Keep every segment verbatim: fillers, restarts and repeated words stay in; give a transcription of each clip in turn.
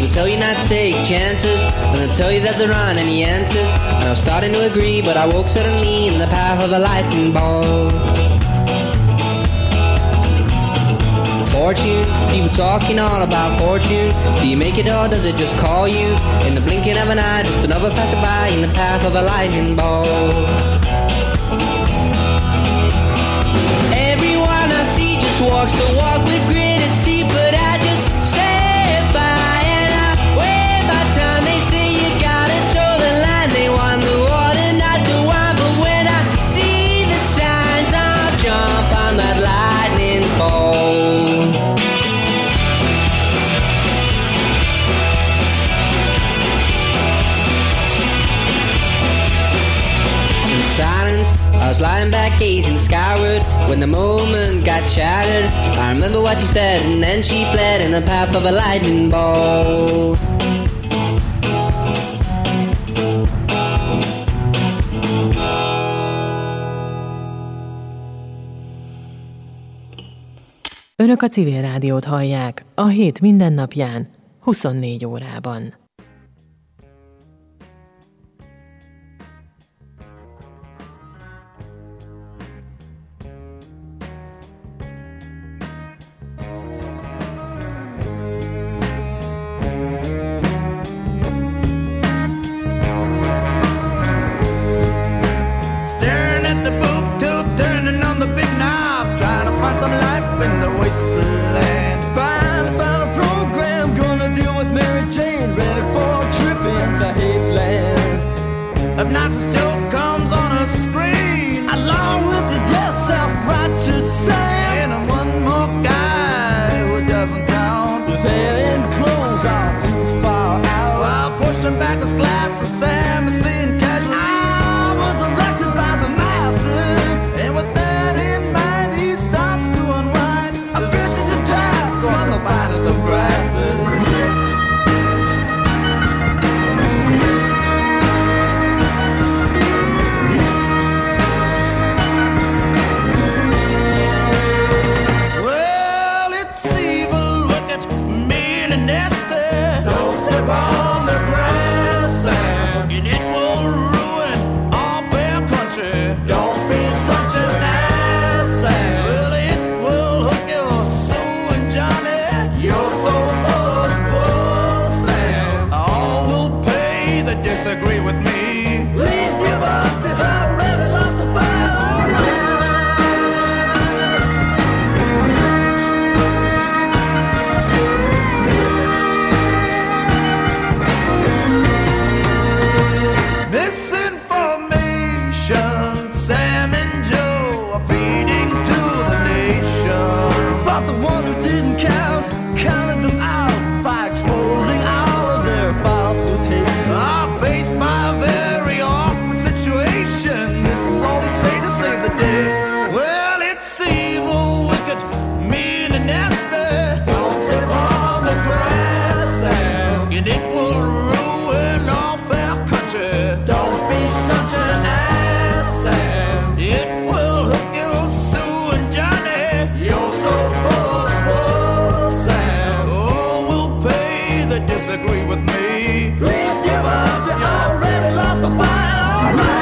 they'll tell you not to take chances, and they'll tell you that there aren't any answers. And I was starting to agree, but I woke suddenly in the path of a lightning ball. Fortune, people talking all about fortune. Do you make it or does it just call you? In the blinking of an eye, just another passerby in the path of a lightning ball. Everyone I see just walks the walk with gritted teeth, but I just stay by and I wait by time. They say you gotta toe the line, they want the water, not the wine. But when I see the signs, I'll jump on that lightning ball. Silence, I was lying back gazing skyward when the moment got shattered. I remember what she said and then she fled in the path of a lightning ball. Önök a Civil Rádiót hallják a hét mindennapján, huszonnégy órában. Obnoxious joke comes on a screen, along with his yes, self-righteous Sam. And I'm one more guy who doesn't count. His hair and clothes are too far out. While pushing back his glass of Sam and seeing casually, I was elected by the masses. And with that in mind, he starts to unwind a vicious attack on the finest of grasses. On the grass, and it will ruin all fair country. Don't be such an ass, Sam. Well, it will hook your Sue and Johnny. You're so full of bull, Sam. All will pay that disagree with me. Please give up, you've already lost the fight. All right. Misinformation, Sam and Joe are feeding to the nation. But the one who didn't count, counted them out by exposing all of their false quotations. I'm faced by a very awkward situation. This is all he'd say to save the day. Well, it's evil, wicked, mean and nasty. Don't step on the grass, Sam, and it will ruin all fair country. Don't be such an ass, Sam. It will hook you, Sue and Johnny. You're so full of bull, Sam. Oh, we'll pay that disagree with me. Please give up, you already lost the fight. All right.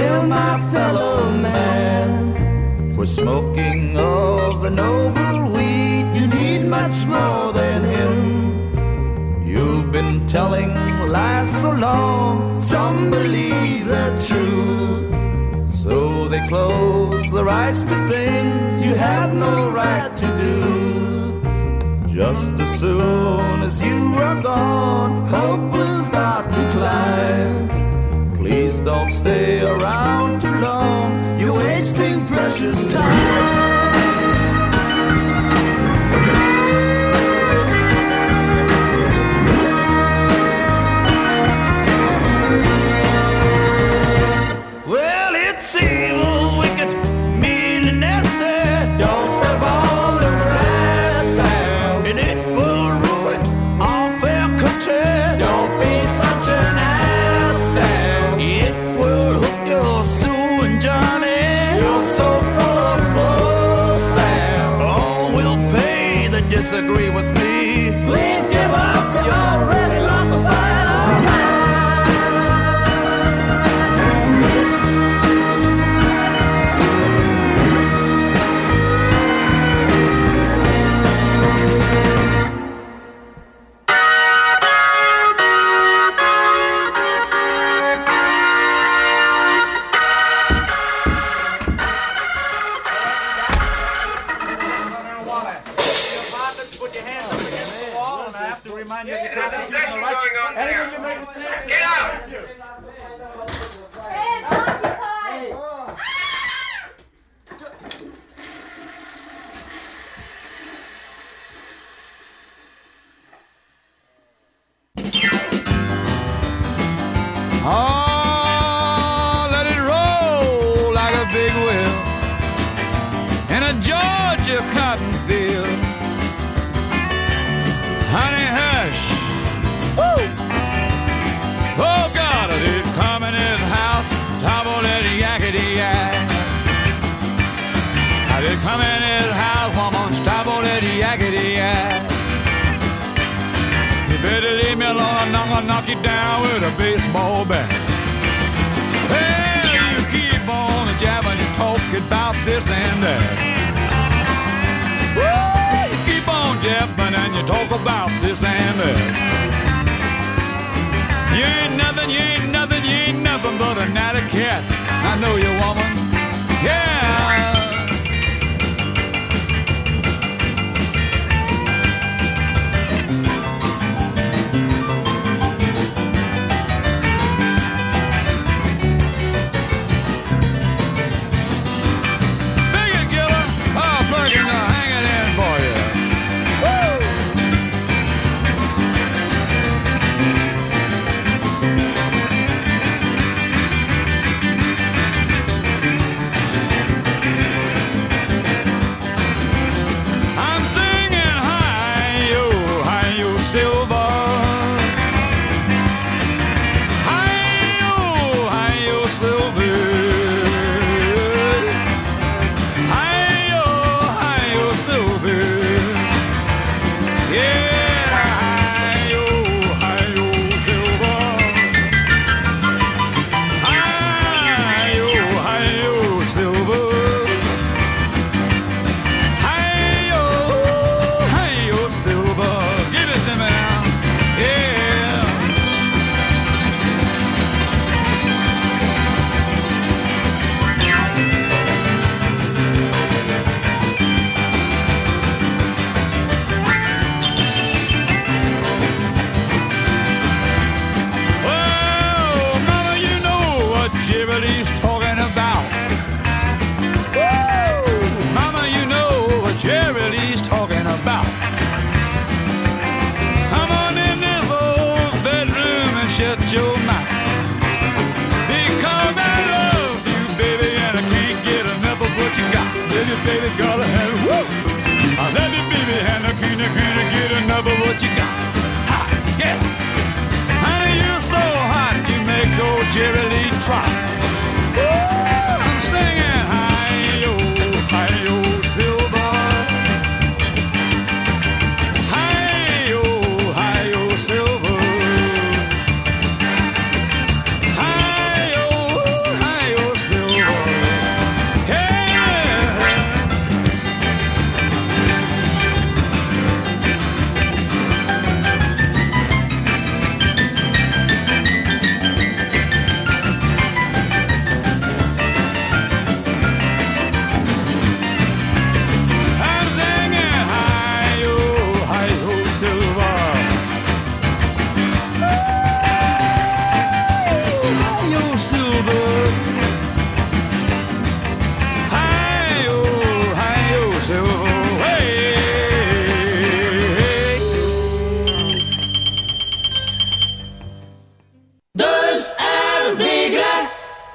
For smoking of the noble weed. much more than him. You've been telling lies so long, some believe they're true. So they close their eyes to things you had no right to do. Just as soon as you are gone, hope will start to climb. Please don't stay around too long, you're wasting precious time. Disagree with me. Please give up, you already lost the fight. All right. Knock you down with a baseball bat. Well, you keep on jabbing and talking about this and that. Woo, you keep on jabbing and you talk about this and that. You ain't nothing, you ain't nothing, you ain't nothing but a natty cat. I know you, woman. Yeah. Baby, gotta have it, woo! I love you, baby, and I can't, I can't get enough of what you got. Hot, yeah! Honey, you're so hot, you make old Jerry Lee trot. Woo! I'm singing, hi-yo, hi-yo, silver. Hi-yo, hi-yo, silver. Hi-yo, hi-yo, silver. Yeah!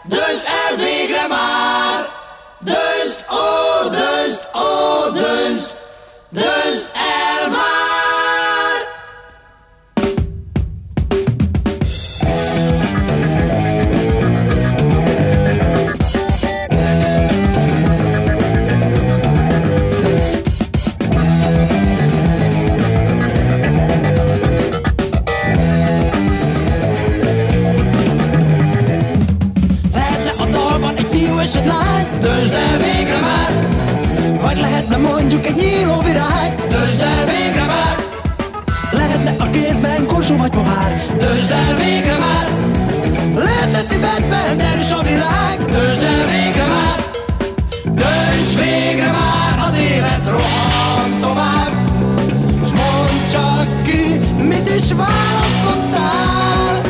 döntsd el végre már! Döntsd, ó, döntsd, ó, döntsd, döntsd el már! És egy lány, döntsd el végre már! Vagy lehetne mondjuk egy nyíló virág, döntsd el végre már! Lehetne a kézben korsó vagy pohár, döntsd el végre már! Lehetne szívedben erős a világ, döntsd el végre már! Dönts végre már, az élet rohan tovább, s mondd csak ki, mit is választottál!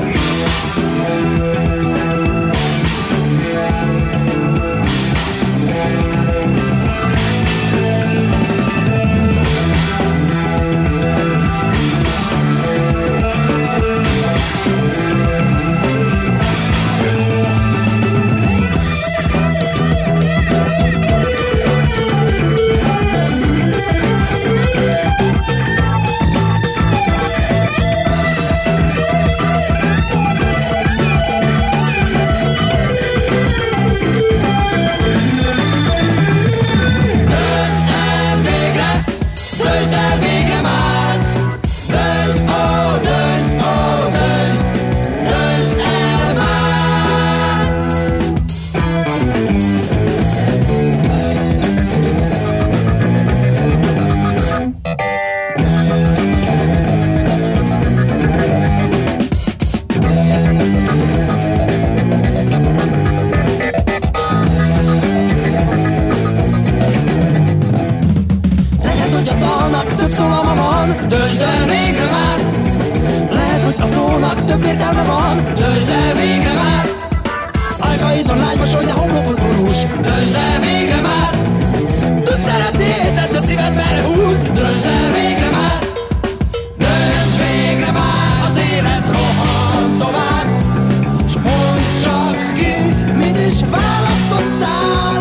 Döntsd el végre már! Lehet, hogy a szónak több értelme van, döntsd el végre már! Ajkaidon lágy mosoly, de homlokon borús, döntsd el végre már! Tudsz szeretni, érzed, a szíved merre húz, döntsd el végre már! Dönts végre már, az élet rohan tovább, s mondd csak ki, mit is választottál!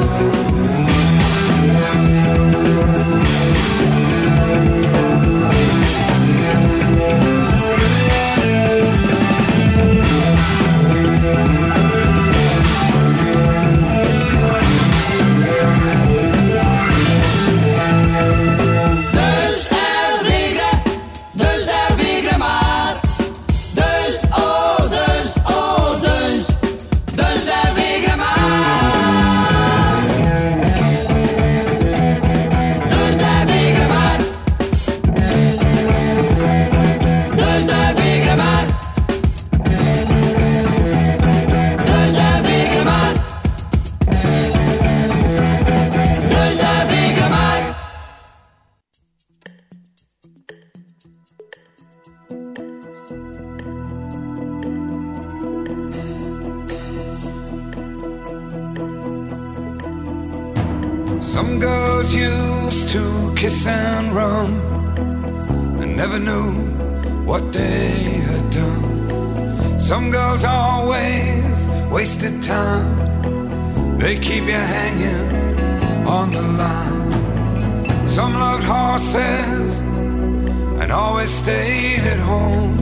Some girls used to kiss and run and never knew what they had done. Some girls always wasted time. They keep you hanging on the line. Some loved horses and always stayed at home.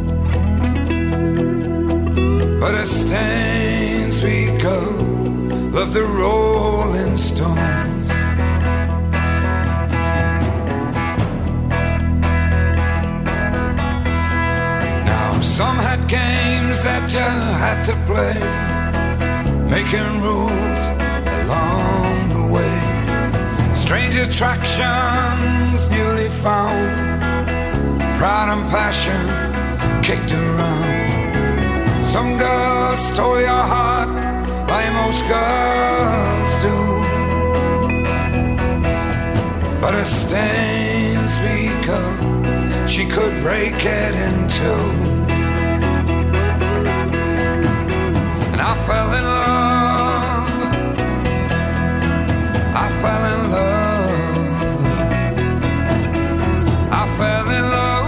But a stained sweet girl loved the Rolling Stones. Some had games that you had to play, making rules along the way. Strange attractions newly found, pride and passion kicked around. Some girls stole your heart like most girls do, but a stained sweet girl, she could break it in two. I fell in love, I fell in love, I fell in love,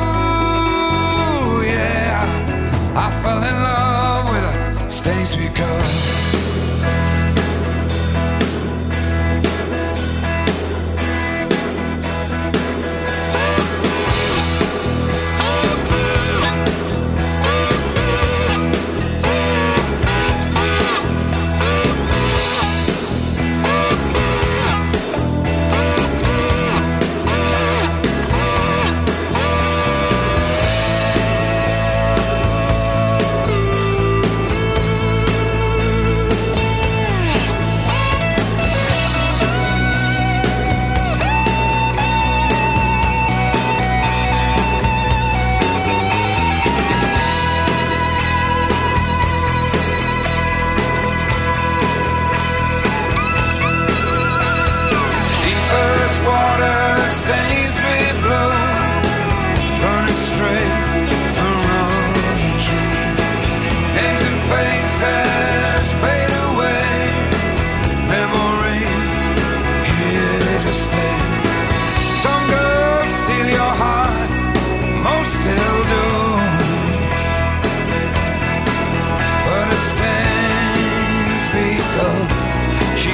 ooh, yeah, I fell in love with a stained sweet girl.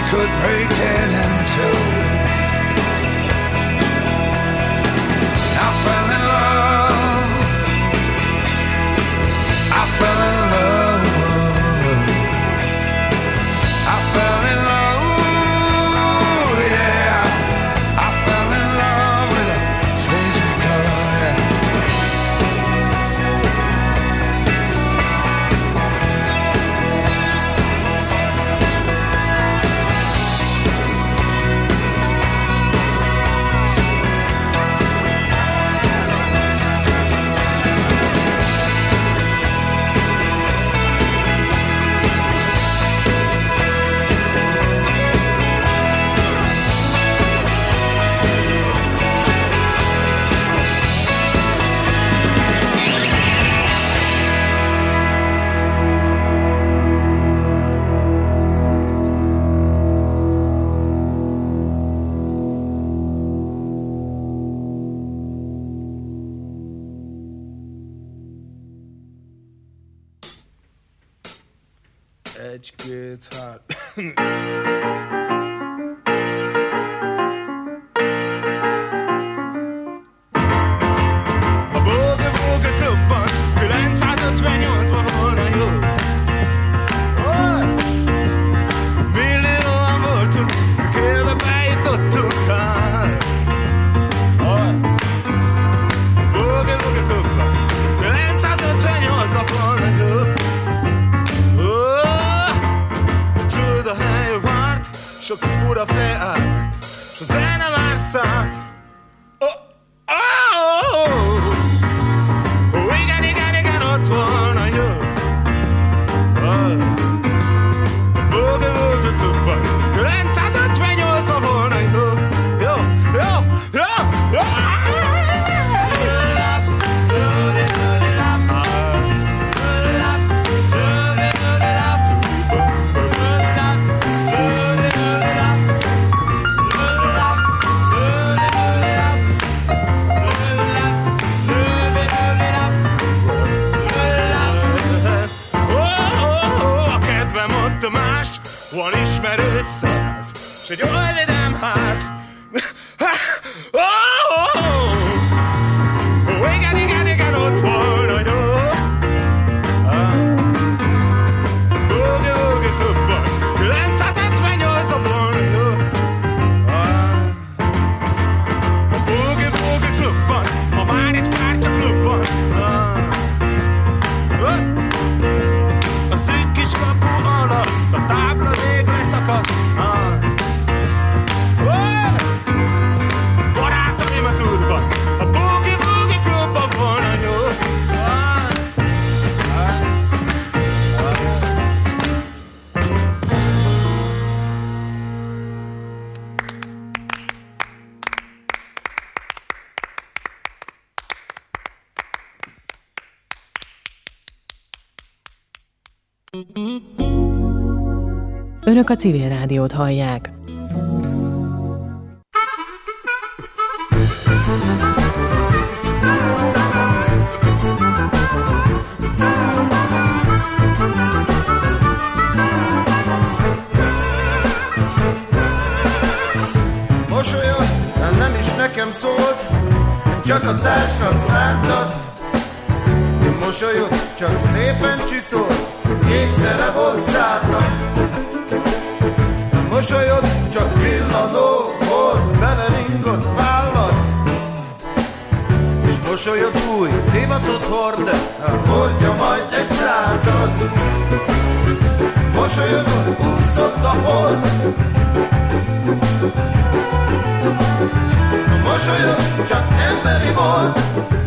could break it in two. I fell in love. I fell in love. I fell in love, yeah. I fell in love with a Stacey girl, yeah. Egy-két, hát... A Boogie Woogie Klubban kilencszázötvennyolcban volna jó. Millióan voltunk, mikélve bejutottunk át. Boogie Woogie Klubban kilencszázötvennyolcban volna jó. Sok ura felállt, s a zene már szállt. Oh, oh, oh, oh, igen, igen, igen, ott volna jó. Oh. A Boogie Woogie Klubban kilencszázötvennyolcban volna jó. Jó, jó, jó, jó. Van ismerő száz, s egy oly vidám ház. Oh, oh, oh. Oh, igen, igen, igen, ott volna jó. Boogie Woogie Klubban kilencszázötvennyolcban volna jó. A Boogie Woogie Klubban ma már egy kártyaklub van. A szűk kis kapu alatt a tábla rég leszakadt. Ah. Oh! Barátaim az úrban, a Boogie Woogie Klubban volna jó. Ah. Ah. Önök a Civil Rádiót hallják. Mosolyod, de nem is nekem szólt, csak a társam szántad. Mosolyod, csak szépen csiszolt, kékszere volt szádnak. Mosolyod, csak villanó volt, beleringott vállad. És mosolyod új divatot hord, de hordja majd egy század. Mosolyodon úszott a hold. Mosolyod csak emberi volt.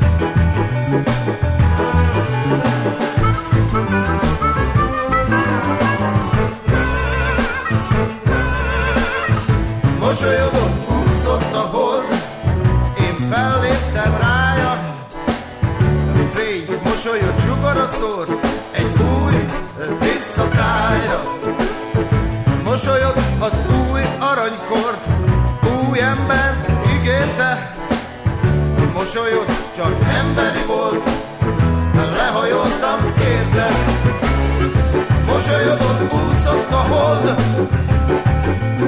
Mosolyodon úszott a hold, én felléptem rája. Fény mosolyod sugara szórt egy új, tiszta tájra. Mosolyod az új aranykort, új embert ígérte. Mosolyod csak emberi volt, lehajoltam érte. Mosolyodon úszott a hold,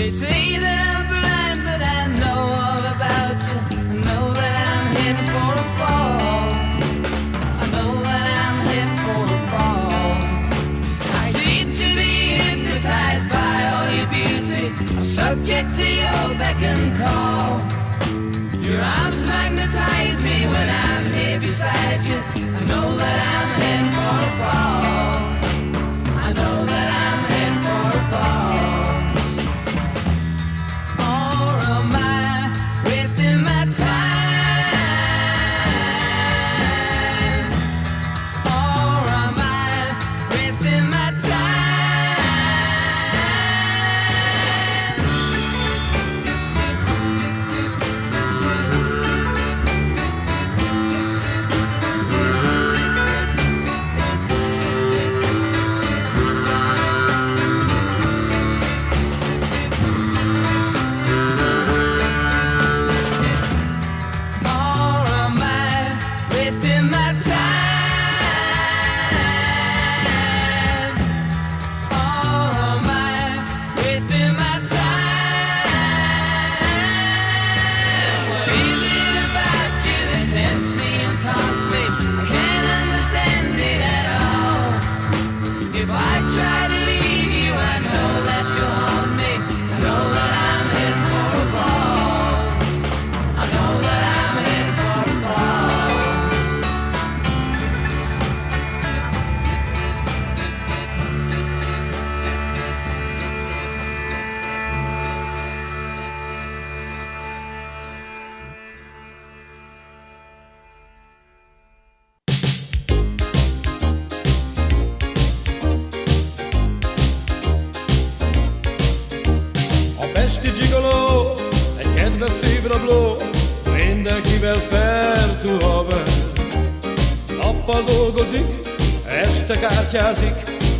They say that I'm blind, but I know all about you. I know that I'm heading for a fall. I know that I'm heading for a fall. I seem to be hypnotized by all your beauty. I'm subject to your beck and call. Your arms magnetize me when I'm here beside you. I know that I'm heading for a fall. I know that I'm heading for a fall. Or am I wasting my time? Or am I wasting my mindenkivel pertú haver. Nappal dolgozik, este kártyázik,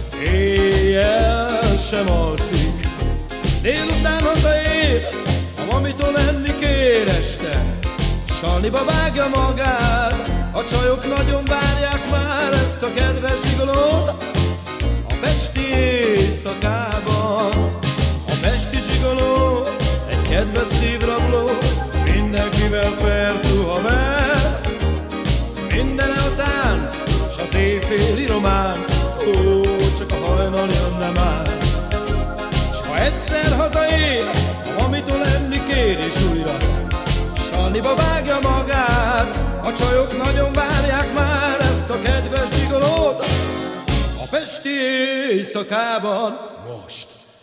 éjjel sem alszik. Délután hazaér, a mamitól enni kér este. Salniba vágja magát, a csajok nagyon várják már ezt a kedves zsigolót. A pesti éjszakában, a pesti zsigoló, egy kedves szívrabló, mindenkivel pertú haver. Mindene a tánc, s az éjféli románc, ó, csak a hajnal jönne már. S ha egyszer hazaér, amitől enni kér és újra salniba vágja magát, a csajok nagyon várják már ezt a kedves zsigolót. A pesti éjszakában most.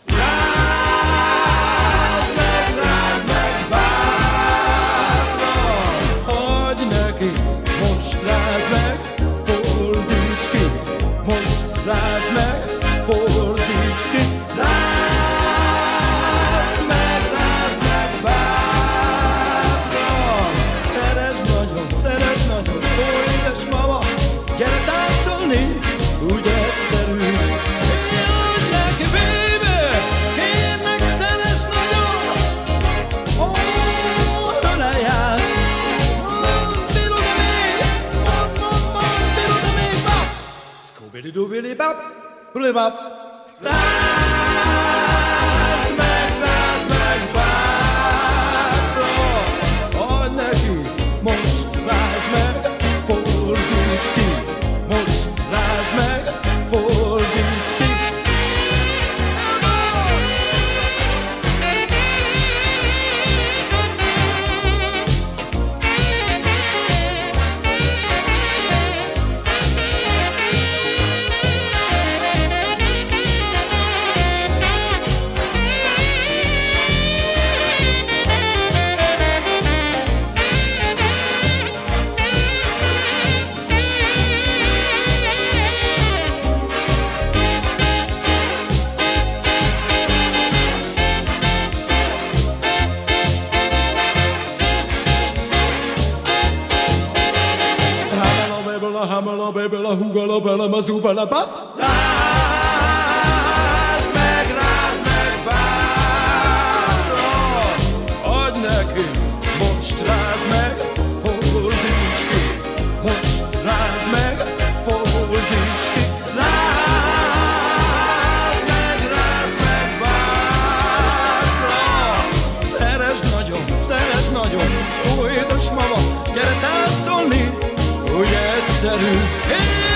Rázd meg, rázd meg bátran, adj neki, most rázd meg, fordítsd ki, most rázd meg, fordítsd ki. Rázd meg, rázd meg bátran, szeresd nagyon, szeresd nagyon, ó édes mama, gyere táncolni, úgy egyszerű. Adj neki, baby, kérlek, szeresd nagyon, ó, ölelj át, mondd, bírod-e még, mondd, mondd, mondd, bírod-e még, bap, scooby-doo-billy-bap, billy-bap. Rázd meg, rázd meg bátran, adj neki, most rázd meg, fordítsd ki, most rázd meg, fordítsd ki. Hamala, babala, hugala, bela, mazubala, bap. Rázd meg, rázd meg bátran, adj neki, most rázd meg, fordítsd ki, most rázd meg, fordítsd ki. Rázd meg, rázd meg bátran, egyszerű.